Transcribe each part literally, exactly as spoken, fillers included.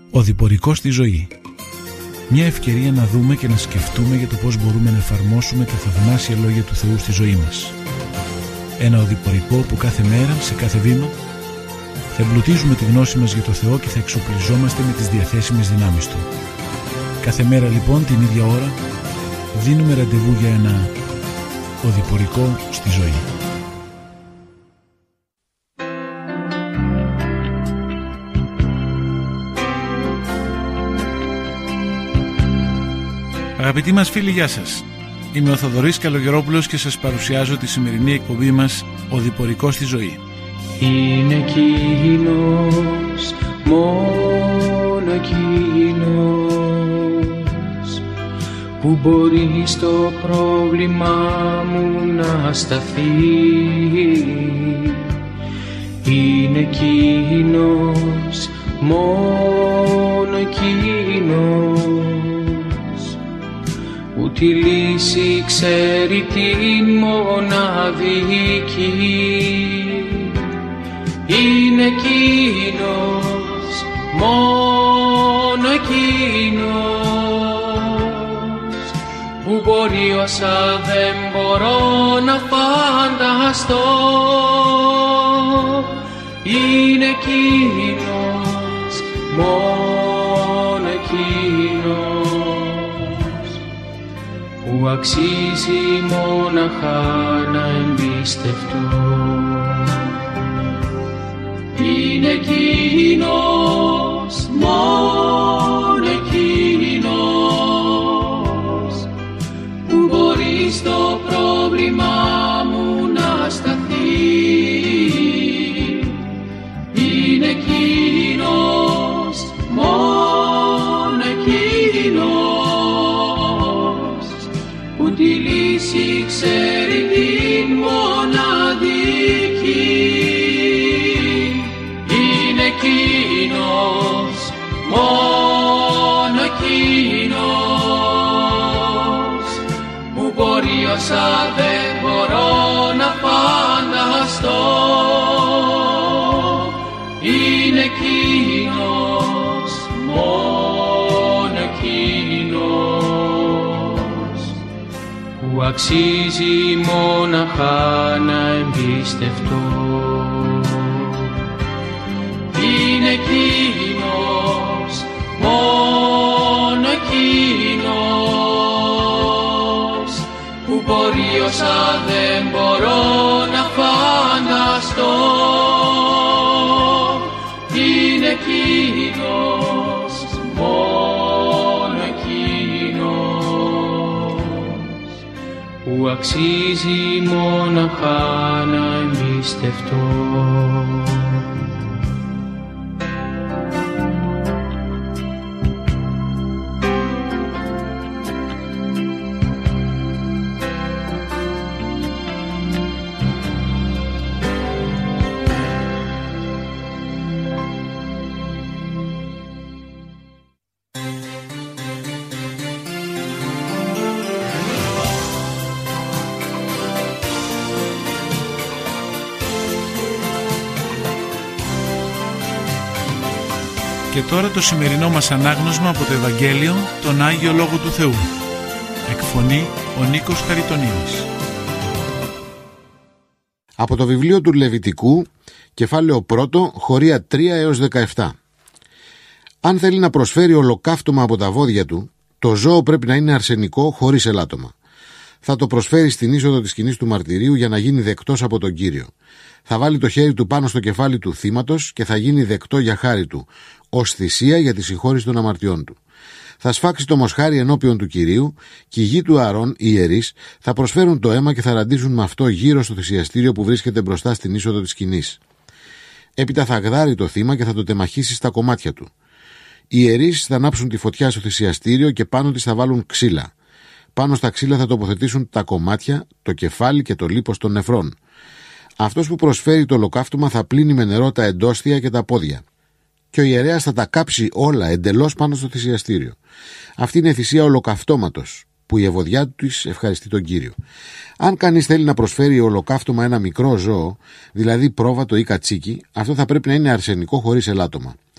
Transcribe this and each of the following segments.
Ο διπορικός στη ζωή. Μια ευκαιρία να δούμε και να σκεφτούμε για το πώς μπορούμε να εφαρμόσουμε τα θαυμάσια λόγια του Θεού στη ζωή μας. Ένα οδηπορικό που κάθε μέρα, σε κάθε βήμα, θα εμπλουτίζουμε τη γνώση μας για το Θεό και θα εξοπλιζόμαστε με τις διαθέσιμες δυνάμεις Του. Κάθε μέρα λοιπόν την ίδια ώρα δίνουμε ραντεβού για ένα οδηπορικό στη ζωή. Αγαπητοί μας φίλοι, γεια σας. Είμαι ο Θοδωρής Καλογερόπουλος και σας παρουσιάζω τη σημερινή εκπομπή μας «Οδηπορικός στη ζωή». Είναι εκείνος, μόνο εκείνος, που μπορεί στο πρόβλημά μου να σταθεί. Είναι εκείνος, μόνο εκείνος, που τη λύση ξέρει την μοναδική. Είναι εκείνος, μόνο εκείνος, που μπορεί όσα δεν μπορώ να φανταστώ. Είναι εκείνος, μόνο εκείνος, που αξίζει μόναχα να εμπιστευτώ. Είναι εκείνος, μόνο εκείνος, που μπορεί στο πρόβλημά μου να σταθεί. Είναι εκείνος, μόνο εκείνος, που τη λύση ξέρει την μοναδική. Εκείνος, μόνο εκείνος, που μπορεί όσα δεν μπορώ να φανταστώ. Είναι εκείνος, μόνο εκείνος, που αξίζει μόναχα να εμπιστευτώ. Είναι εκείνος, μόνο εκείνος, που μπορεί όσα δεν μπορώ να φανταστώ. Είναι εκείνος, μόνο εκείνος, που αξίζει μόναχα να εμπιστευτώ. Και τώρα το σημερινό μας ανάγνωσμα από το Ευαγγέλιο, τον Άγιο Λόγο του Θεού. Εκφωνεί ο Νίκος Χαριτονίδης. Από το βιβλίο του Λεβιτικού, κεφάλαιο πρώτο, χωρία τρία έως δεκαεπτά. Αν θέλει να προσφέρει ολοκαύτωμα από τα βόδια του, το ζώο πρέπει να είναι αρσενικό χωρίς ελάττωμα. Θα το προσφέρει στην είσοδο της σκηνής του μαρτυρίου για να γίνει δεκτός από τον Κύριο. Θα βάλει το χέρι του πάνω στο κεφάλι του θύματος και θα γίνει δεκτό για χάρη του, ως θυσία για τη συγχώρηση των αμαρτιών του. Θα σφάξει το μοσχάρι ενώπιον του Κυρίου και οι γη του Ααρών, οι ιερείς, θα προσφέρουν το αίμα και θα ραντίζουν με αυτό γύρω στο θυσιαστήριο που βρίσκεται μπροστά στην είσοδο της σκηνής. Έπειτα θα γδάρει το θύμα και θα το τεμαχίσει στα κομμάτια του. Οι ιερείς θα ανάψουν τη φωτιά στο θυσιαστήριο και πάνω της θα βάλουν ξύλα. Πάνω στα ξύλα θα τοποθετήσουν τα κομμάτια, το κεφάλι και το λίπος των νεφρών. Αυτός που προσφέρει το ολοκαύτωμα θα πλύνει με νερό τα εντόστια και τα πόδια. Και ο ιερέας θα τα κάψει όλα εντελώς πάνω στο θυσιαστήριο. Αυτή είναι η θυσία ολοκαυτώματος, που η ευωδιά του ευχαριστεί τον Κύριο. Αν κανείς θέλει να προσφέρει ολοκαύτωμα ένα μικρό ζώο, δηλαδή πρόβατο ή κατσίκι, αυτό θα πρέπει να είναι αρσενικό χωρίς ελάττωμα.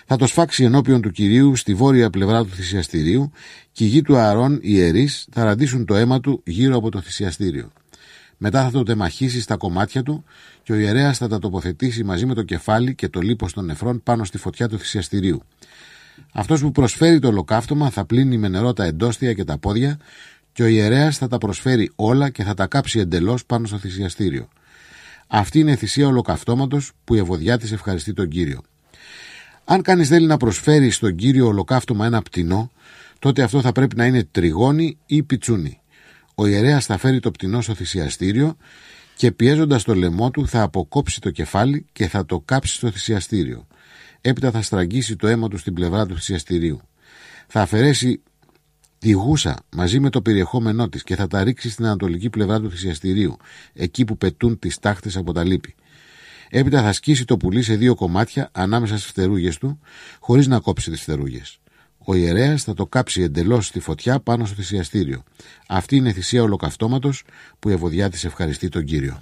Θα το σφάξει ενώπιον του Κυρίου στη βόρεια πλευρά του θυσιαστηρίου και οι γη του Ααρών, οι ιερείς, θα ραντίσουν το αίμα του γύρω από το θυσιαστήριο. Μετά θα το τεμαχίσει στα κομμάτια του και ο ιερέας θα τα τοποθετήσει μαζί με το κεφάλι και το λίπος των νεφρών πάνω στη φωτιά του θυσιαστηρίου. Αυτός που προσφέρει το ολοκαύτωμα θα πλύνει με νερό τα εντόστια και τα πόδια και ο ιερέας θα τα προσφέρει όλα και θα τα κάψει εντελώς πάνω στο θυσιαστήριο. Αυτή είναι η θυσία ολοκαυτώματος που η ευωδιά της ευχαριστεί τον Κύριο. Αν κανείς θέλει να προσφέρει στον Κύριο ολοκαύτωμα ένα πτηνό, τότε αυτό θα πρέπει να είναι τριγώνι ή πιτσούνι. Ο ιερέας θα φέρει το πτηνό στο θυσιαστήριο και πιέζοντας το λαιμό του θα αποκόψει το κεφάλι και θα το κάψει στο θυσιαστήριο. Έπειτα θα στραγγίσει το αίμα του στην πλευρά του θυσιαστηρίου. Θα αφαιρέσει τη γούσα μαζί με το περιεχόμενό της και θα τα ρίξει στην ανατολική πλευρά του θυσιαστηρίου, εκεί που πετούν τις τάχτες από τα λίπη. Έπειτα θα σκίσει το πουλί σε δύο κομμάτια ανάμεσα στις φτερούγες του, χωρίς να κόψει τις φτερούγες. Ο ιερέας θα το κάψει εντελώς στη φωτιά πάνω στο θυσιαστήριο. Αυτή είναι η θυσία ολοκαυτώματος που η ευωδιά της ευχαριστεί τον Κύριο.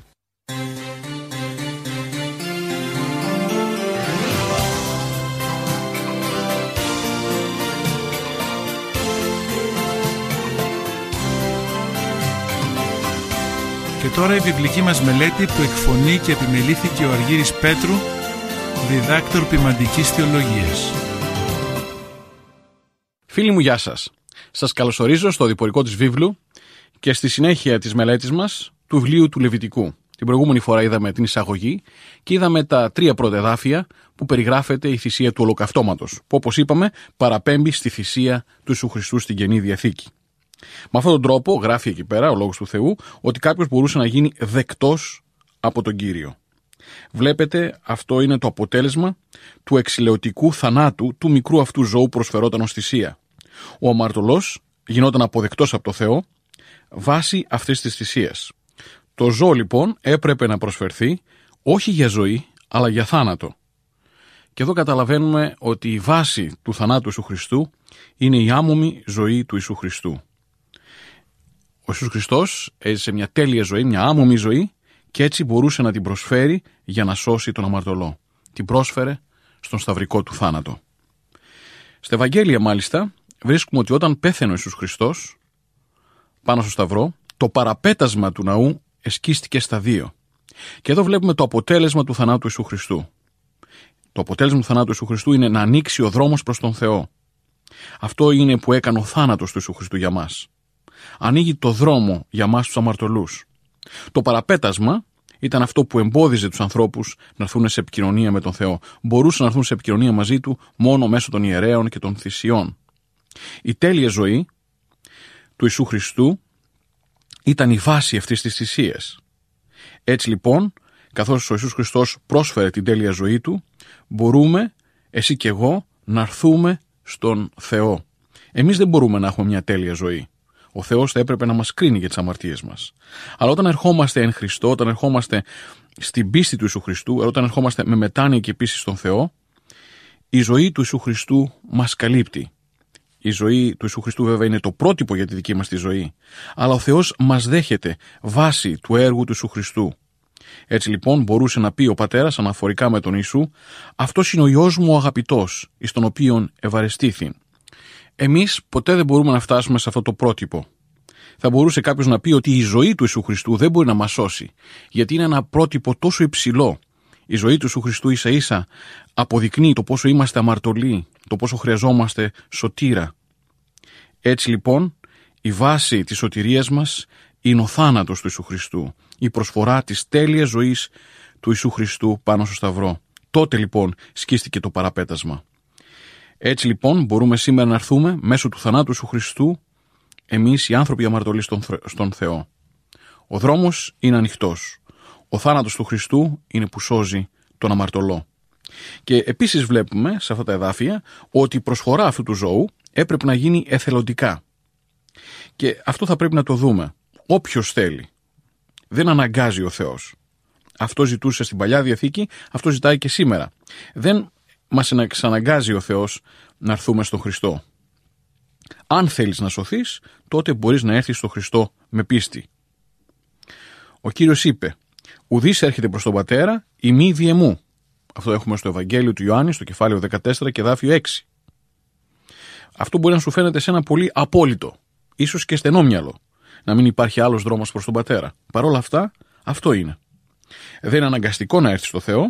Και τώρα η βιβλική μας μελέτη που εκφωνεί και επιμελήθηκε ο Αργύρης Πέτρου, διδάκτορ ποιμαντικής θεολογίας. Φίλοι μου, γεια σας. Σας καλωσορίζω στο διπορικό της βίβλου και στη συνέχεια της μελέτης μας του βιβλίου του Λεβιτικού. Την προηγούμενη φορά είδαμε την εισαγωγή και είδαμε τα τρία πρώτα εδάφια που περιγράφεται η θυσία του ολοκαυτώματος, που όπως είπαμε παραπέμπει στη θυσία του Ιησού Χριστού στην Καινή Διαθήκη. Με αυτόν τον τρόπο γράφει εκεί πέρα ο Λόγος του Θεού ότι κάποιος μπορούσε να γίνει δεκτός από τον Κύριο. Βλέπετε, αυτό είναι το αποτέλεσμα του εξηλαιωτικού θανάτου του μικρού αυτού ζώου προσφερόταν ως θυσία. Ο αμαρτωλός γινόταν αποδεκτός από το Θεό βάσει αυτής της θυσίας. Το ζώο λοιπόν έπρεπε να προσφερθεί όχι για ζωή αλλά για θάνατο. Και εδώ καταλαβαίνουμε ότι η βάση του θανάτου Ιησού Χριστού είναι η άμωμη ζωή του Ιησού Χριστού. Ο Ιησούς Χριστός έζησε μια τέλεια ζωή, μια άμωμη ζωή και έτσι μπορούσε να την προσφέρει για να σώσει τον αμαρτωλό. Την πρόσφερε στον σταυρικό του θάνατο. Στα Ευαγγέλια μάλιστα βρίσκουμε ότι όταν πέθαινε ο Ιησούς Χριστός πάνω στο σταυρό, το παραπέτασμα του ναού εσκίστηκε στα δύο. Και εδώ βλέπουμε το αποτέλεσμα του θανάτου Ιησού Χριστού. Το αποτέλεσμα του θανάτου Ιησού Χριστού είναι να ανοίξει ο δρόμος προς τον Θεό. Αυτό είναι που έκανε ο θάνατος του Ιησού Χριστού για μας. Ανοίγει το δρόμο για μας τους αμαρτωλούς. Το παραπέτασμα ήταν αυτό που εμπόδιζε τους ανθρώπους να έρθουν σε επικοινωνία με τον Θεό. Μπορούσαν να έρθουν σε επικοινωνία μαζί του μόνο μέσω των ιερέων και των θυσιών. Η τέλεια ζωή του Ιησού Χριστού ήταν η βάση αυτής της θυσίας. Έτσι λοιπόν, καθώς ο Ιησούς Χριστός πρόσφερε την τέλεια ζωή του, μπορούμε, εσύ και εγώ, να έρθουμε στον Θεό. Εμείς δεν μπορούμε να έχουμε μια τέλεια ζωή. Ο Θεός θα έπρεπε να μας κρίνει για τις αμαρτίες μας. Αλλά όταν ερχόμαστε εν Χριστώ, όταν ερχόμαστε στην πίστη του Ιησού Χριστού, όταν ερχόμαστε με μετάνοια και πίστη στον Θεό, η ζωή του Ιησού Χριστού μας καλύπτει. Η ζωή του Ιησού Χριστού βέβαια είναι το πρότυπο για τη δική μας τη ζωή. Αλλά ο Θεός μας δέχεται βάση του έργου του Ιησού Χριστού. Έτσι λοιπόν μπορούσε να πει ο πατέρας αναφορικά με τον Ιησού, αυτός είναι ο Υιός μου ο αγαπητός, εις τον οποίον ευαρεστήθη. Εμείς ποτέ δεν μπορούμε να φτάσουμε σε αυτό το πρότυπο. Θα μπορούσε κάποιος να πει ότι η ζωή του Ιησού Χριστού δεν μπορεί να μας σώσει, γιατί είναι ένα πρότυπο τόσο υψηλό. Η ζωή του Ιησού Χριστού ίσα ίσα αποδεικνύει το πόσο είμαστε αμαρτωλοί, το πόσο χρειαζόμαστε σωτήρα. Έτσι λοιπόν η βάση της σωτηρίας μας είναι ο θάνατος του Ιησού Χριστού, η προσφορά της τέλειας ζωής του Ιησού Χριστού πάνω στο σταυρό. Τότε λοιπόν σκίστηκε το παραπέτασμα. Έτσι λοιπόν μπορούμε σήμερα να έρθουμε μέσω του θανάτου Ιησού Χριστού εμείς οι άνθρωποι αμαρτωλοί στον, στον Θεό. Ο δρόμος είναι ανοιχτός. Ο θάνατος του Χριστού είναι που σώζει τον αμαρτωλό. Και επίσης βλέπουμε σε αυτά τα εδάφια ότι η προσφορά αυτού του ζώου έπρεπε να γίνει εθελοντικά. Και αυτό θα πρέπει να το δούμε. Όποιος θέλει. Δεν αναγκάζει ο Θεός. Αυτό ζητούσε στην Παλιά Διαθήκη, αυτό ζητάει και σήμερα. Δεν μας εξαναγκάζει ο Θεός να έρθουμε στον Χριστό. Αν θέλεις να σωθείς, τότε μπορείς να έρθεις στον Χριστό με πίστη. Ο Κύριος είπε, ουδής έρχεται προς τον Πατέρα, ημί διεμού. Αυτό έχουμε στο Ευαγγέλιο του Ιωάννη, στο κεφάλαιο δεκατέσσερα και εδάφιο έξι. Αυτό μπορεί να σου φαίνεται σε ένα πολύ απόλυτο, ίσως και στενόμυαλο, να μην υπάρχει άλλος δρόμος προς τον Πατέρα. Παρ' όλα αυτά, αυτό είναι. Δεν είναι αναγκαστικό να έρθεις στο Θεό,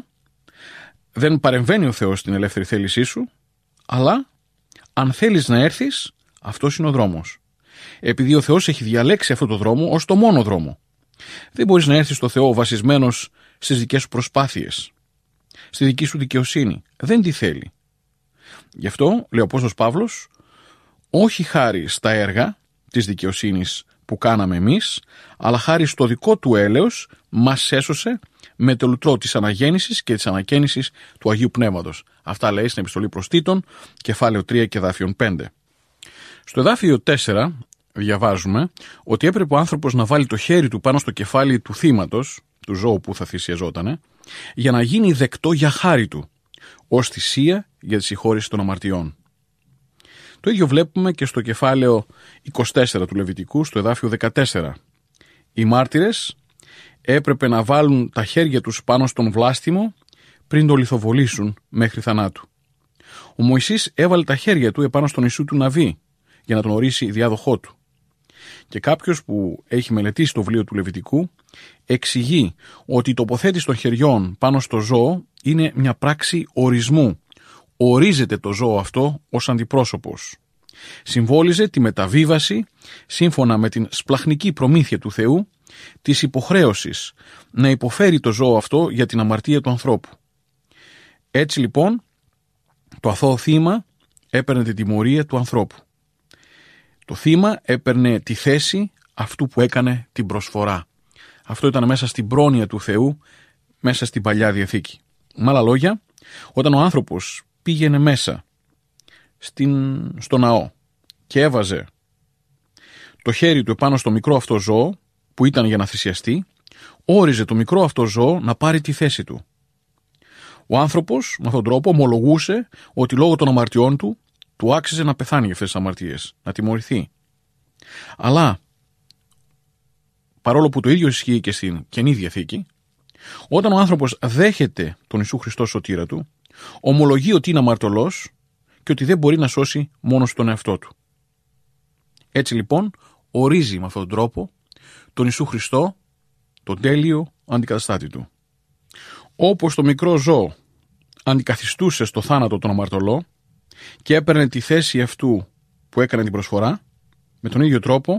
δεν παρεμβαίνει ο Θεός στην ελεύθερη θέλησή σου, αλλά αν θέλεις να έρθεις, αυτός είναι ο δρόμος. Επειδή ο Θεός έχει διαλέξει αυτό το δρόμο ως το μόνο δρόμο. Δεν μπορείς να έρθεις στο Θεό βασισμένος στις δικές σου προσπάθειες, στη δική σου δικαιοσύνη. Δεν τη θέλει. Γι' αυτό, λέει ο Απόστολος Παύλος, όχι χάρη στα έργα της δικαιοσύνης που κάναμε εμείς, αλλά χάρη στο δικό του έλεος μας έσωσε με το λουτρό της αναγέννησης και της ανακαίνησης του Αγίου Πνεύματος. Αυτά λέει στην Επιστολή προς Τίτον, κεφάλαιο τρία και εδάφιον πέντε. Στο εδάφιο τέσσερα διαβάζουμε ότι έπρεπε ο άνθρωπος να βάλει το χέρι του πάνω στο κεφάλι του θύματος, του ζώου που θα θυσιαζότανε, για να γίνει δεκτό για χάρη του, ως θυσία για τη συγχώρηση των αμαρτιών. Το ίδιο βλέπουμε και στο κεφάλαιο είκοσι τέσσερα του Λεβιτικού, στο εδάφιο δεκατέσσερα. Οι μάρτυρες έπρεπε να βάλουν τα χέρια τους πάνω στον βλάστημο πριν το λιθοβολήσουν μέχρι θανάτου. Ο Μωυσής έβαλε τα χέρια του επάνω στον Ιησού του Ναβί για να τον ορίσει διάδοχό του. Και κάποιος που έχει μελετήσει το βιβλίο του Λεβιτικού εξηγεί ότι η τοποθέτηση των χεριών πάνω στο ζώο είναι μια πράξη ορισμού. Ορίζεται το ζώο αυτό ως αντιπρόσωπος. Συμβόλιζε τη μεταβίβαση, σύμφωνα με την σπλαχνική προμήθεια του Θεού, της υποχρέωσης να υποφέρει το ζώο αυτό για την αμαρτία του ανθρώπου. Έτσι λοιπόν, το αθώο θύμα έπαιρνε την τιμωρία του ανθρώπου. Το θύμα έπαιρνε τη θέση αυτού που έκανε την προσφορά. Αυτό ήταν μέσα στην πρόνοια του Θεού, μέσα στην Παλιά Διαθήκη. Με άλλα λόγια, όταν ο άνθρωπος πήγαινε μέσα στην, στο ναό και έβαζε το χέρι του επάνω στο μικρό αυτό ζώο που ήταν για να θυσιαστεί, όριζε το μικρό αυτό ζώο να πάρει τη θέση του. Ο άνθρωπος με αυτόν τον τρόπο ομολογούσε ότι λόγω των αμαρτιών του του άξιζε να πεθάνει για αυτές τις αμαρτίες, να τιμωρηθεί. Αλλά παρόλο που το ίδιο ισχύει και στην Καινή Διαθήκη, όταν ο άνθρωπος δέχεται τον Ιησού Χριστό σωτήρα του, ομολογεί ότι είναι αμαρτωλός και ότι δεν μπορεί να σώσει μόνος τον εαυτό του. Έτσι λοιπόν ορίζει με αυτόν τον τρόπο τον Ιησού Χριστό, τον τέλειο αντικαταστάτη του. Όπως το μικρό ζώο αντικαθιστούσε στο θάνατο τον αμαρτωλό και έπαιρνε τη θέση αυτού που έκανε την προσφορά, με τον ίδιο τρόπο,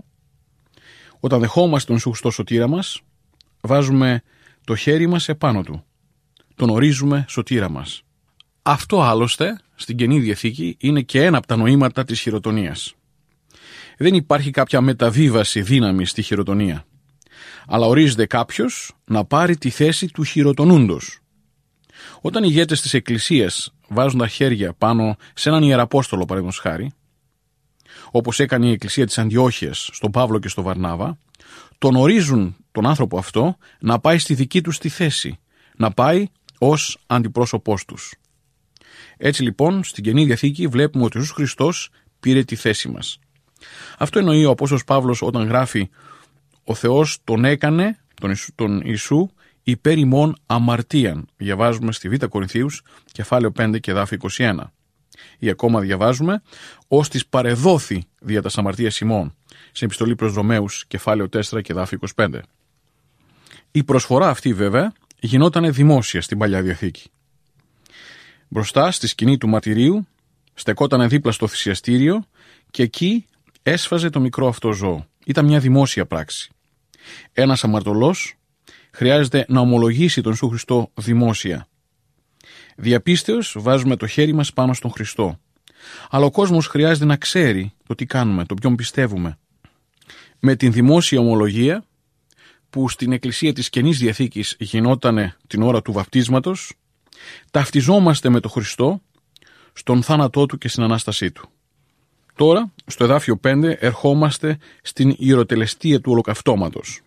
όταν δεχόμαστε τον Ιησού Χριστό σωτήρα μας, βάζουμε το χέρι μας επάνω του. Τον ορίζουμε σωτήρα μας. Αυτό άλλωστε στην Καινή Διαθήκη είναι και ένα από τα νοήματα της χειροτονίας. Δεν υπάρχει κάποια μεταβίβαση δύναμη στη χειροτονία, αλλά ορίζεται κάποιος να πάρει τη θέση του χειροτονούντος. Όταν οι ηγέτες της Εκκλησίας βάζουν τα χέρια πάνω σε έναν ιεραπόστολο, παραδείγματος χάρη, όπως έκανε η Εκκλησία της Αντιόχειας στον Παύλο και στον Βαρνάβα, τον ορίζουν τον άνθρωπο αυτό να πάει στη δική του τη θέση, να πάει ως αντιπρόσωπός τους. Έτσι λοιπόν στην Καινή Διαθήκη βλέπουμε ότι ο Ιησούς Χριστός πήρε τη θέση μας. Αυτό εννοεί ο Απόστολος Παύλος όταν γράφει «Ο Θεός τον έκανε, τον Ιησού, τον Ιησού υπέρ ημών αμαρτίαν». Διαβάζουμε στη Β' Κορινθίους, κεφάλαιο πέντε και εδάφιο είκοσι ένα. Ή ακόμα διαβάζουμε «Ως της παρεδόθη δια τας αμαρτίας ημών», στην Επιστολή προς Ρωμαίους, κεφάλαιο τέσσερα και εδάφιο είκοσι πέντε. Η προσφορά αυτή βέβαια γινόταν δημόσια στην Παλιά Διαθήκη. Μπροστά στη σκηνή του μαρτυρίου στεκόταν δίπλα στο θυσιαστήριο και εκεί έσφαζε το μικρό αυτό ζώο. Ήταν μια δημόσια πράξη. Ένας αμαρτωλός χρειάζεται να ομολογήσει τον Ιησού Χριστό δημόσια. Διαπίστεως βάζουμε το χέρι μας πάνω στον Χριστό. Αλλά ο κόσμος χρειάζεται να ξέρει το τι κάνουμε, το ποιον πιστεύουμε. Με την δημόσια ομολογία που στην Εκκλησία της Καινής Διαθήκης γινότανε την ώρα του βαπτίσματος, ταυτιζόμαστε με τον Χριστό στον θάνατό του και στην Ανάστασή του. Τώρα, στο εδάφιο πέντε, ερχόμαστε στην ιεροτελεστία του ολοκαυτώματος.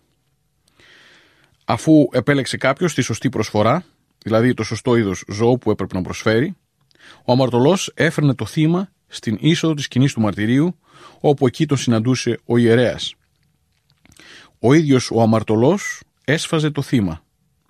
Αφού επέλεξε κάποιος τη σωστή προσφορά, δηλαδή το σωστό είδος ζώου που έπρεπε να προσφέρει, ο αμαρτωλός έφερνε το θύμα στην είσοδο της σκηνής του μαρτυρίου, όπου εκεί τον συναντούσε ο ιερέας. Ο ίδιος ο αμαρτωλός έσφαζε το θύμα.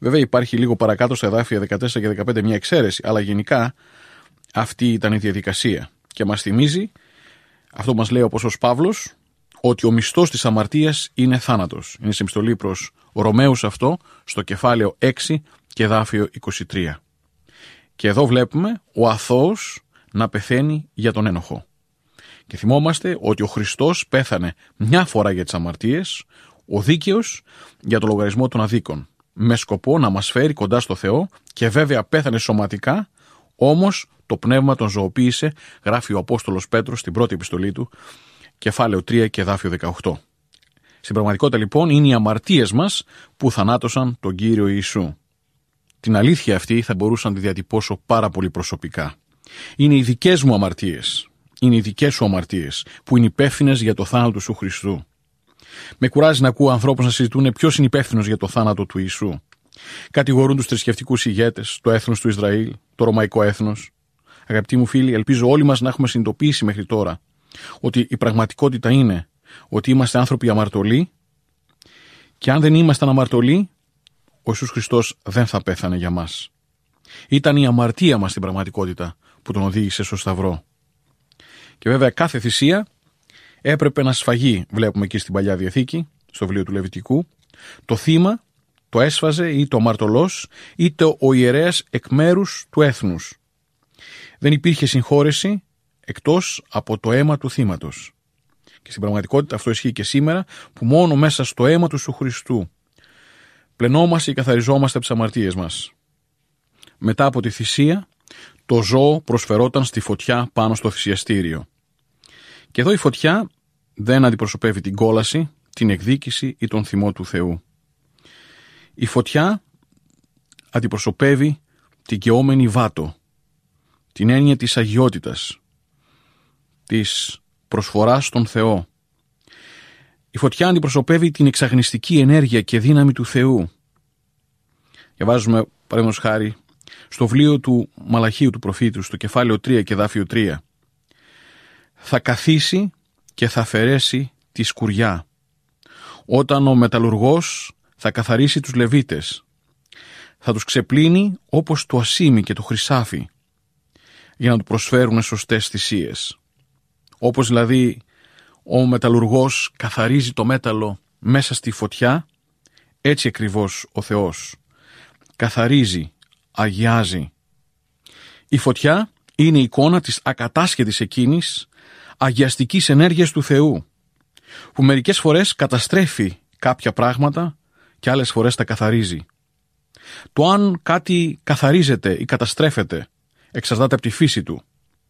Βέβαια υπάρχει λίγο παρακάτω στα εδάφια δεκατέσσερα και δεκαπέντε μια εξαίρεση, αλλά γενικά αυτή ήταν η διαδικασία. Και μας θυμίζει, αυτό μας λέει ο Απόστολος Παύλος, ότι ο μισθός της αμαρτίας είναι θάνατος. Είναι σε επιστολή προς Ρωμαίους αυτό, στο κεφάλαιο έξι και εδάφιο είκοσι τρία. Και εδώ βλέπουμε ο αθώος να πεθαίνει για τον ένοχο. Και θυμόμαστε ότι ο Χριστός πέθανε μια φορά για τις αμαρτίες, ο δίκαιος για το λογαριασμό των αδίκων, με σκοπό να μας φέρει κοντά στο Θεό, και βέβαια πέθανε σωματικά, όμως το πνεύμα τον ζωοποίησε, γράφει ο Απόστολος Πέτρος στην πρώτη επιστολή του, κεφάλαιο τρία και εδάφιο δεκαοκτώ. Στην πραγματικότητα λοιπόν είναι οι αμαρτίες μας που θανάτωσαν τον Κύριο Ιησού. Την αλήθεια αυτή θα μπορούσα να τη διατυπώσω πάρα πολύ προσωπικά. Είναι οι δικές μου αμαρτίες, είναι οι δικές σου αμαρτίες που είναι υπεύθυνες για το θάνατο του Χριστού. Με κουράζει να ακούω ανθρώπους να συζητούν ποιος είναι υπεύθυνος για το θάνατο του Ιησού. Κατηγορούν τους θρησκευτικούς ηγέτες, το έθνος του Ισραήλ, το ρωμαϊκό έθνος. Αγαπητοί μου φίλοι, ελπίζω όλοι μας να έχουμε συνειδητοποιήσει μέχρι τώρα ότι η πραγματικότητα είναι ότι είμαστε άνθρωποι αμαρτωλοί, και αν δεν ήμασταν αμαρτωλοί, ο Ιησούς Χριστός δεν θα πέθανε για μας. Ήταν η αμαρτία μας στην πραγματικότητα που τον οδήγησε στο Σταυρό. Και βέβαια κάθε θυσία έπρεπε να σφαγεί, βλέπουμε εκεί στην Παλιά Διαθήκη, στο βιβλίο του Λεβιτικού, το θύμα το έσφαζε είτε ο αμαρτωλός είτε ο ιερέας εκ μέρους του έθνους. Δεν υπήρχε συγχώρεση εκτός από το αίμα του θύματος. Και στην πραγματικότητα αυτό ισχύει και σήμερα, που μόνο μέσα στο αίμα του Ιησού Χριστού πλενόμαστε και καθαριζόμαστε από τις αμαρτίες μας. Μετά από τη θυσία, το ζώο προσφερόταν στη φωτιά πάνω στο θυσιαστήριο. Και εδώ η φωτιά δεν αντιπροσωπεύει την κόλαση, την εκδίκηση ή τον θυμό του Θεού. Η φωτιά αντιπροσωπεύει την καιόμενη βάτο, την έννοια της αγιότητας, της προσφοράς στον Θεό. Η φωτιά αντιπροσωπεύει την εξαγνιστική ενέργεια και δύναμη του Θεού. Διαβάζουμε, παραδείγματος χάρη, στο βιβλίο του Μαλαχίου του προφήτου, στο κεφάλαιο τρία και εδάφιο τρία. Θα καθίσει και θα αφαιρέσει τη σκουριά, όταν ο μεταλλουργός θα καθαρίσει τους Λεβίτες. Θα τους ξεπλύνει όπως το ασίμι και το χρυσάφι, για να του προσφέρουν σωστές θυσίες. Όπως δηλαδή ο μεταλλουργός καθαρίζει το μέταλλο μέσα στη φωτιά, έτσι ακριβώς ο Θεός καθαρίζει, αγιάζει. Η φωτιά είναι η εικόνα της ακατάσχετης εκείνης αγιαστικής ενέργειας του Θεού, που μερικές φορές καταστρέφει κάποια πράγματα και άλλες φορές τα καθαρίζει. Το αν κάτι καθαρίζεται ή καταστρέφεται εξαρτάται από τη φύση του.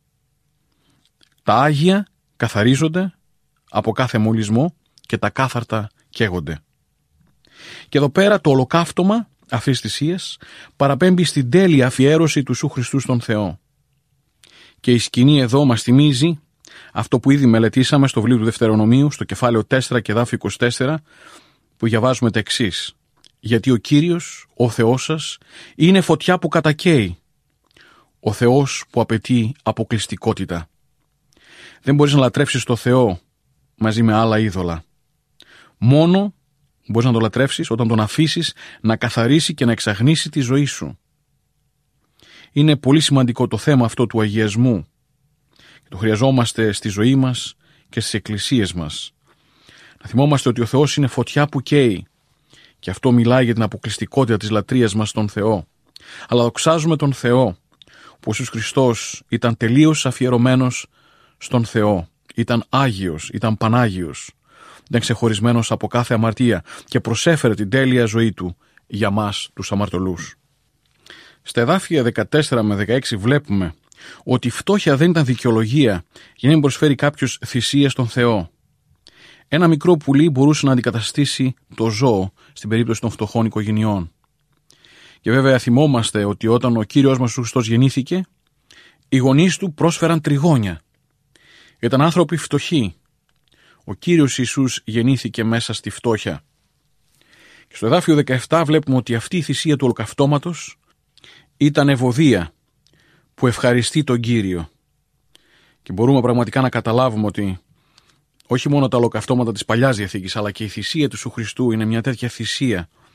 Τα άγια καθαρίζονται από κάθε μολυσμό και τα κάθαρτα καίγονται. Και εδώ πέρα το ολοκαύτωμα αυτής της θυσίας παραπέμπει στην τέλεια αφιέρωση του Ιησού Χριστού στον Θεό. Και η σκηνή εδώ μας θυμίζει αυτό που ήδη μελετήσαμε στο βιβλίο του Δευτερονομίου, στο κεφάλαιο τέσσερα και εδάφιο είκοσι τέσσερα, που διαβάζουμε τα εξής. Γιατί ο Κύριος, ο Θεός σας, είναι φωτιά που κατακαίει, ο Θεός που απαιτεί αποκλειστικότητα. Δεν μπορείς να λατρεύσεις το Θεό μαζί με άλλα είδωλα. Μόνο μπορείς να το λατρεύσεις όταν τον αφήσεις να καθαρίσει και να εξαγνίσει τη ζωή σου. Είναι πολύ σημαντικό το θέμα αυτό του αγιασμού. Το χρειαζόμαστε στη ζωή μας και στις εκκλησίες μας. Να θυμόμαστε ότι ο Θεός είναι φωτιά που καίει, και αυτό μιλάει για την αποκλειστικότητα της λατρείας μας στον Θεό. Αλλά δοξάζουμε τον Θεό, που ο Ιησούς Χριστός ήταν τελείως αφιερωμένος στον Θεό. Ήταν Άγιος, ήταν Πανάγιος, ήταν ξεχωρισμένος από κάθε αμαρτία και προσέφερε την τέλεια ζωή του για μας τους αμαρτωλούς. Στα εδάφια δεκατέσσερα με δεκαέξι βλέπουμε ότι η φτώχεια δεν ήταν δικαιολογία για να μην προσφέρει κάποιος θυσία στον Θεό. Ένα μικρό πουλί μπορούσε να αντικαταστήσει το ζώο στην περίπτωση των φτωχών οικογενειών. Και βέβαια θυμόμαστε ότι όταν ο Κύριος μας ο Χριστός γεννήθηκε, οι γονείς του πρόσφεραν τριγώνια. Ήταν άνθρωποι φτωχοί. Ο Κύριος Ιησούς γεννήθηκε μέσα στη φτώχεια. Και στο εδάφιο δεκαεπτά βλέπουμε ότι αυτή η θυσία του ολοκαυτώματος ήταν ευωδία που ευχαριστεί τον Κύριο. Και μπορούμε πραγματικά να καταλάβουμε ότι όχι μόνο τα ολοκαυτώματα της Παλιάς Διαθήκης, αλλά και η θυσία του Ιησού Χριστού είναι μια τέτοια θυσία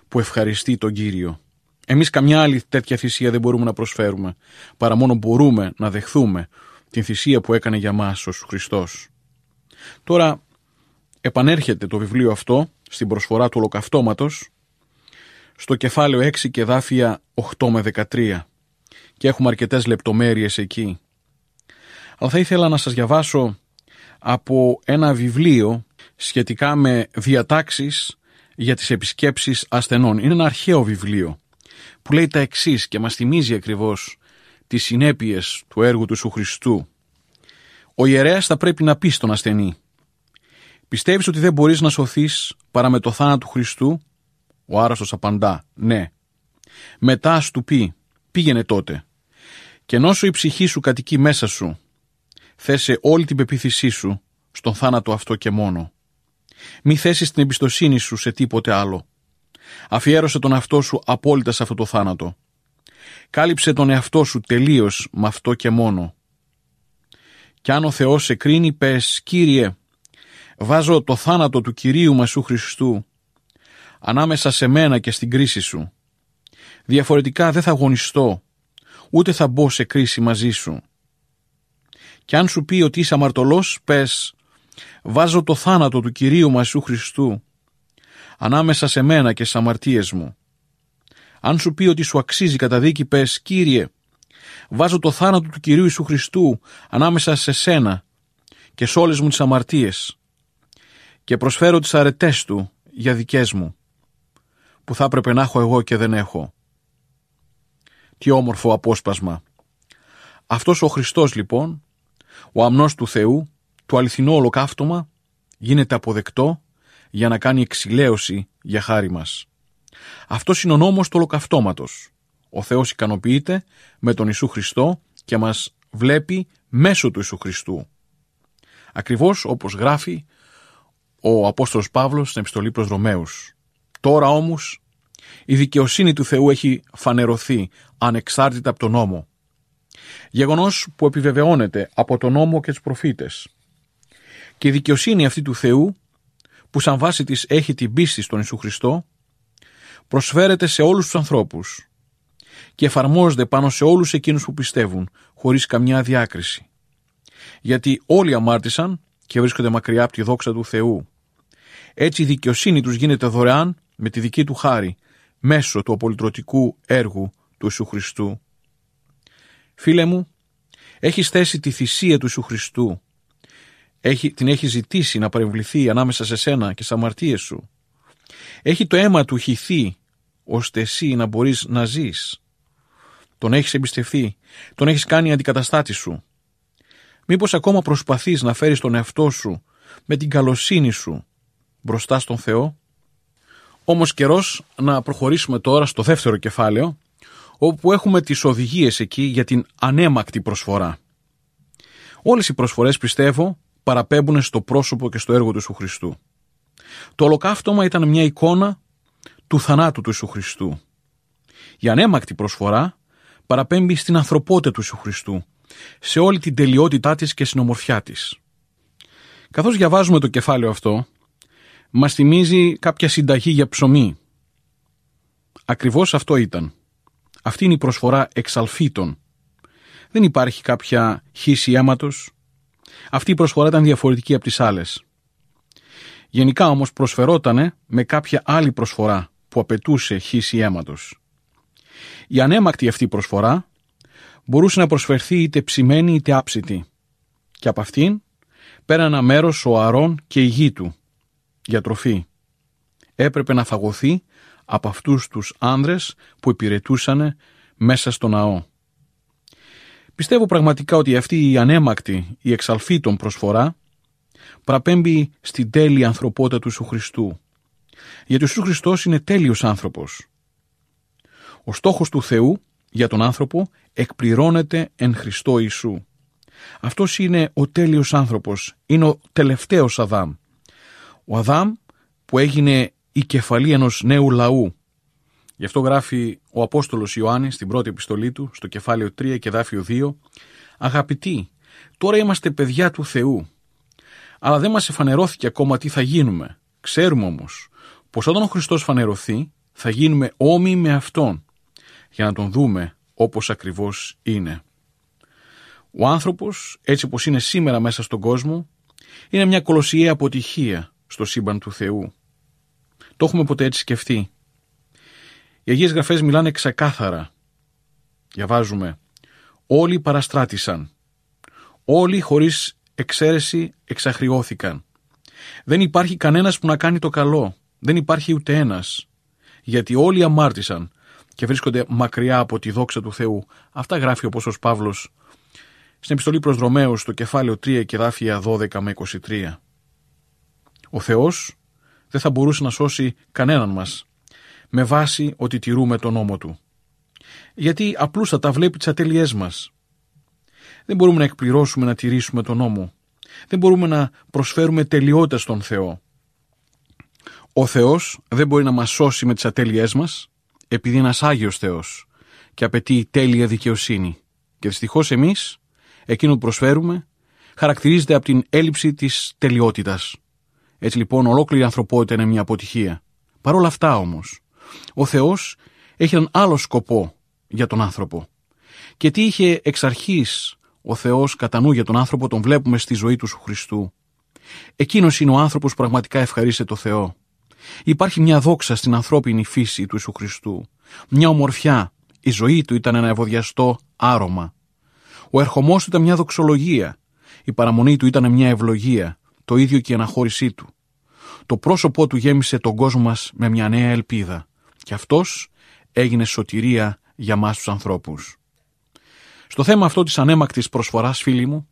που ευχαριστεί τον Κύριο. Εμείς καμιά άλλη τέτοια θυσία δεν μπορούμε να προσφέρουμε, παρά μόνο μπορούμε να δεχθούμε την θυσία που έκανε για μας ο Χριστός. Τώρα επανέρχεται το βιβλίο αυτό στην προσφορά του ολοκαυτώματος στο κεφάλαιο έξι και εδάφια οκτώ με δεκατρία και έχουμε αρκετές λεπτομέρειες εκεί. Αλλά θα ήθελα να σας διαβάσω από ένα βιβλίο σχετικά με διατάξεις για τις επισκέψεις ασθενών. Είναι ένα αρχαίο βιβλίο που λέει τα εξής και μας θυμίζει ακριβώς τις συνέπειες του έργου του Ιησού Χριστού. Ο ιερέας θα πρέπει να πει στον ασθενή: πιστεύεις ότι δεν μπορείς να σωθείς παρά με το θάνατο του Χριστού? Ο άρρωστος απαντά: ναι. Μετά ας του πει: πήγαινε τότε. Και ενώσο η ψυχή σου κατοικεί μέσα σου, θέσε όλη την πεποίθησή σου στον θάνατο αυτό και μόνο. Μη θέσεις την εμπιστοσύνη σου σε τίποτε άλλο. Αφιέρωσε τον εαυτό σου απόλυτα σε αυτό το θάνατο. Κάλυψε τον εαυτό σου τελείως με αυτό και μόνο. Κι αν ο Θεός σε κρίνει, πες: Κύριε, βάζω το θάνατο του Κυρίου μας Ιησού Χριστού ανάμεσα σε μένα και στην κρίση σου. Διαφορετικά δεν θα αγωνιστώ, ούτε θα μπω σε κρίση μαζί σου. Κι αν σου πει ότι είσαι αμαρτωλός, πες: βάζω το θάνατο του Κυρίου μας Ιησού Χριστού ανάμεσα σε μένα και στις αμαρτίες μου. Αν σου πει ότι σου αξίζει καταδίκη, πες: Κύριε, βάζω το θάνατο του Κυρίου Ιησού Χριστού ανάμεσα σε σένα και σε όλες μου τις αμαρτίες και προσφέρω τις αρετές του για δικές μου, που θα έπρεπε να έχω εγώ και δεν έχω. Τι όμορφο απόσπασμα. Αυτός ο Χριστός λοιπόν, ο αμνός του Θεού, το αληθινό ολοκαύτωμα, γίνεται αποδεκτό για να κάνει εξηλαίωση για χάρη μας. Αυτός είναι ο νόμος του ολοκαυτώματος. Ο Θεός ικανοποιείται με τον Ιησού Χριστό και μας βλέπει μέσω του Ιησού Χριστού. Ακριβώς όπως γράφει ο Απόστολος Παύλος στην επιστολή προς Ρωμαίους. Τώρα όμως η δικαιοσύνη του Θεού έχει φανερωθεί ανεξάρτητα από τον νόμο. Γεγονός που επιβεβαιώνεται από τον νόμο και τους προφήτες. Και η δικαιοσύνη αυτή του Θεού, που σαν βάση της έχει την πίστη στον Ιησού Χριστό, προσφέρεται σε όλους τους ανθρώπους και εφαρμόζεται πάνω σε όλους εκείνους που πιστεύουν, χωρίς καμιά διάκριση. Γιατί όλοι αμάρτησαν και βρίσκονται μακριά από τη δόξα του Θεού. Έτσι η δικαιοσύνη τους γίνεται δωρεάν με τη δική του χάρη, μέσω του απολυτρωτικού έργου του Ιησού Χριστού. Φίλε μου, έχεις θέσει τη θυσία του Ιησού Χριστού, έχει, την έχει ζητήσει να παρεμβληθεί ανάμεσα σε σένα και στις αμαρτίες σου. Έχει το αίμα του χυθεί, ώστε εσύ να μπορείς να ζεις. Τον έχεις εμπιστευτεί, τον έχεις κάνει αντικαταστάτη σου. Μήπως ακόμα προσπαθείς να φέρεις τον εαυτό σου με την καλοσύνη σου μπροστά στον Θεό? Όμως καιρός να προχωρήσουμε τώρα στο δεύτερο κεφάλαιο, όπου έχουμε τις οδηγίες εκεί για την ανέμακτη προσφορά. Όλες οι προσφορές, πιστεύω, παραπέμπουν στο πρόσωπο και στο έργο του Ιησού Χριστού. Το ολοκαύτωμα ήταν μια εικόνα του θανάτου του Ιησού Χριστού. Η ανέμακτη προσφορά παραπέμπει στην ανθρωπότητα του Ιησού Χριστού, σε όλη την τελειότητά της και στην ομορφιά της. Καθώς διαβάζουμε το κεφάλαιο αυτό, μας θυμίζει κάποια συνταγή για ψωμί. Ακριβώς αυτό ήταν. Αυτή είναι η προσφορά εξαλφίτων. Δεν υπάρχει κάποια χύση αίματος. Αυτή η προσφορά ήταν διαφορετική από τις άλλες. Γενικά όμως προσφερότανε με κάποια άλλη προσφορά που απαιτούσε χύση αίματος. Η ανέμακτη αυτή προσφορά μπορούσε να προσφερθεί είτε ψημένη είτε άψητη, και από αυτήν πέρα ένα μέρος ο Ααρών και η γη του για τροφή. Έπρεπε να φαγωθεί από αυτούς τους άνδρες που υπηρετούσαν μέσα στο ναό. Πιστεύω πραγματικά ότι αυτή η ανέμακτη, η εξαλφίτων προσφορά παραπέμπει στην τέλεια ανθρωπότητα του Ιησού Χριστού. Γιατί ο Ιησούς Χριστός είναι τέλειος άνθρωπος. Ο στόχος του Θεού για τον άνθρωπο εκπληρώνεται εν Χριστώ Ιησού. Αυτός είναι ο τέλειος άνθρωπος, είναι ο τελευταίος Αδάμ. Ο Αδάμ που έγινε η κεφαλή ενός νέου λαού. Γι' αυτό γράφει ο Απόστολος Ιωάννης στην πρώτη επιστολή του, στο κεφάλαιο τρία και εδάφιο δύο, «Αγαπητοί, τώρα είμαστε παιδιά του Θεού, αλλά δεν μας εφανερώθηκε ακόμα τι θα γίνουμε. Ξέρουμε όμως πως όταν ο Χριστός φανερωθεί, θα γίνουμε όμοιοι με Αυτόν, για να Τον δούμε όπως ακριβώς είναι. Ο άνθρωπος, έτσι όπως είναι σήμερα μέσα στον κόσμο, είναι μια κολοσιαία αποτυχία στο σύμπαν του Θεού. Το έχουμε ποτέ έτσι σκεφτεί? Οι Αγίες Γραφές μιλάνε ξεκάθαρα. Διαβάζουμε: όλοι παραστράτησαν, όλοι χωρίς εξαίρεση εξαχριώθηκαν. Δεν υπάρχει κανένας που να κάνει το καλό, δεν υπάρχει ούτε ένας, γιατί όλοι αμάρτησαν και βρίσκονται μακριά από τη δόξα του Θεού. Αυτά γράφει ο Απόστολος Παύλος στην επιστολή προς Ρωμαίους, στο κεφάλαιο τρία και εδάφια δώδεκα με είκοσι τρία. Ο Θεός δεν θα μπορούσε να σώσει κανέναν μας με βάση ότι τηρούμε τον νόμο Του, γιατί απλούστατα βλέπει τις ατέλειές μας. Δεν μπορούμε να εκπληρώσουμε να τηρήσουμε τον νόμο. Δεν μπορούμε να προσφέρουμε τελειότητα στον Θεό. Ο Θεός δεν μπορεί να μας σώσει με τις ατέλειές μας, επειδή είναι ένας Άγιος Θεός και απαιτεί τέλεια δικαιοσύνη. Και δυστυχώς εμείς, εκείνο που προσφέρουμε, χαρακτηρίζεται από την έλλειψη της τελειότητας. Έτσι λοιπόν ολόκληρη η ανθρωπότητα είναι μια αποτυχία. Παρ' όλα αυτά όμως, ο Θεός έχει έναν άλλο σκοπό για τον άνθρωπο. Και τι είχε εξ αρχής ο Θεός κατά νου για τον άνθρωπο, τον βλέπουμε στη ζωή του Ιησού Χριστού. Εκείνος είναι ο άνθρωπος που πραγματικά ευχαρίστησε το Θεό. Υπάρχει μια δόξα στην ανθρώπινη φύση του Ιησού Χριστού. Μια ομορφιά. Η ζωή του ήταν ένα ευωδιαστό άρωμα. Ο ερχομός του ήταν μια δοξολογία. Η παραμονή του ήταν μια ευλογία. Το ίδιο και η αναχώρησή του. Το πρόσωπό του γέμισε τον κόσμο μας με μια νέα ελπίδα. Και αυτός έγινε σωτηρία για μας τους ανθρώπους. Στο θέμα αυτό της ανέμακτης προσφοράς, φίλοι μου,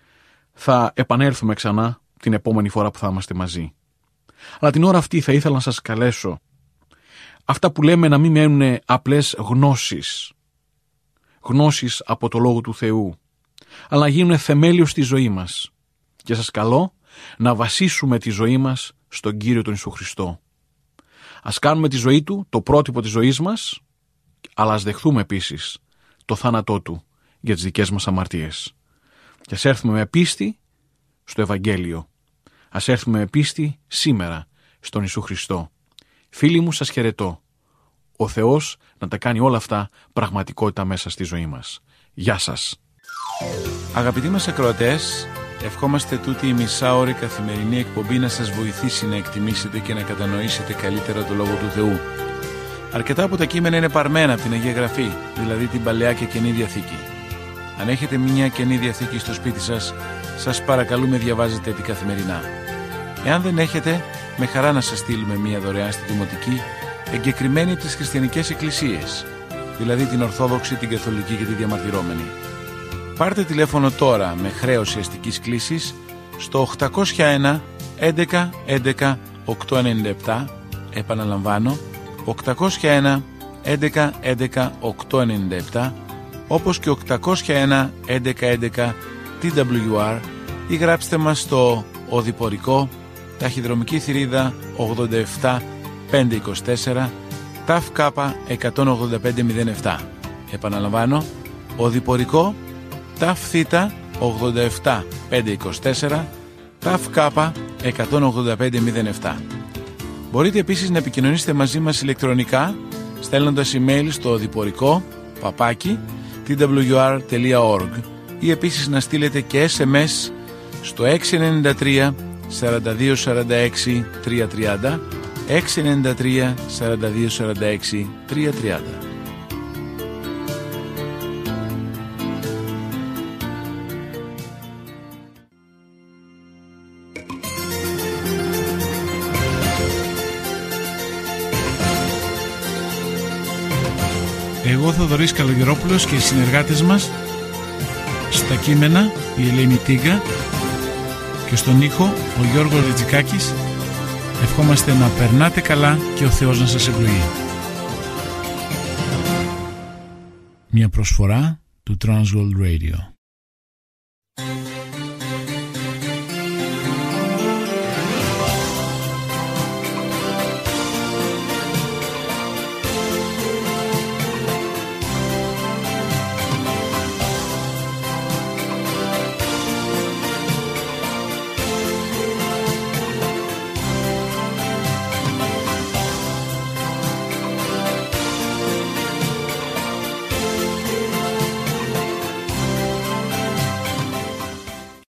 θα επανέλθουμε ξανά την επόμενη φορά που θα είμαστε μαζί. Αλλά την ώρα αυτή θα ήθελα να σας καλέσω αυτά που λέμε να μην μένουν απλές γνώσεις. Γνώσεις από το Λόγο του Θεού, αλλά να γίνουν θεμέλιο στη ζωή μας. Και σας καλώ να βασίσουμε τη ζωή μας στον Κύριο τον Ιησού Χριστό. Ας κάνουμε τη ζωή Του το πρότυπο της ζωής μας, αλλά ας δεχθούμε επίσης το θάνατό Του για τις δικές μας αμαρτίες. Και ας έρθουμε με πίστη στο Ευαγγέλιο. Ας έρθουμε με πίστη σήμερα στον Ιησού Χριστό. Φίλοι μου, σας χαιρετώ. Ο Θεός να τα κάνει όλα αυτά πραγματικότητα μέσα στη ζωή μας. Γεια σας. Αγαπητοί μας ακροατές, ευχόμαστε τούτη η μισάωρη καθημερινή εκπομπή να σας βοηθήσει να εκτιμήσετε και να κατανοήσετε καλύτερα το Λόγο του Θεού. Αρκετά από τα κείμενα είναι παρμένα από την Αγία Γραφή, δηλαδή την Παλαιά και Καινή Διαθήκη. Αν έχετε μια Καινή Διαθήκη στο σπίτι σας, σας παρακαλούμε διαβάζετε την καθημερινά. Εάν δεν έχετε, με χαρά να σας στείλουμε μια δωρεάν στη Δημοτική, εγκεκριμένη από τις χριστιανικές εκκλησίες, δηλαδή την Ορθόδοξη, την Καθολική και τη Διαμαρτυρόμενη. Πάρτε τηλέφωνο τώρα με χρέωση αστικής κλήσης στο οκτακόσια ένα έντεκα έντεκα οκτακόσια ενενήντα επτά, επαναλαμβάνω, οκτακόσια ένα έντεκα έντεκα οκτακόσια ενενήντα επτά, όπως και οκτακόσια ένα έντεκα έντεκα τι ντάμπλιου αρ, ή γράψτε μας στο Οδηπορικό, ταχυδρομική θηρίδα ογδόντα επτά πεντακόσια είκοσι τέσσερα, ΤΑΦ ΚΑΠΑ εκατόν ογδόντα πέντε μηδέν επτά. Επαναλαμβάνω, Οδηπορικό, ΤΑΦ ΘΙΤΑ ογδόντα επτά πεντακόσια είκοσι τέσσερα, ΤΑΦ ΚΑΠΑ εκατόν ογδόντα πέντε μηδέν επτά. Μπορείτε επίσης να επικοινωνήσετε μαζί μας ηλεκτρονικά, στέλνοντας email στο οδηπορικό παπάκι τι ντάμπλιου αρ τελεία org, ή επίσης να στείλετε και ες εμ ες στο έξι εννιά τρία σαράντα δύο σαράντα έξι τριακόσια τριάντα, έξι εννιά τρία σαράντα δύο σαράντα έξι τριακόσια τριάντα. Εγώ Θοδωρής Καλογερόπουλος και οι συνεργάτες μας, στα κείμενα η Ελένη Τίγκα και στον ήχο ο Γιώργος Ρετζικάκης, ευχόμαστε να περνάτε καλά και ο Θεός να σας ευλογεί. Μια προσφορά του Transworld Radio.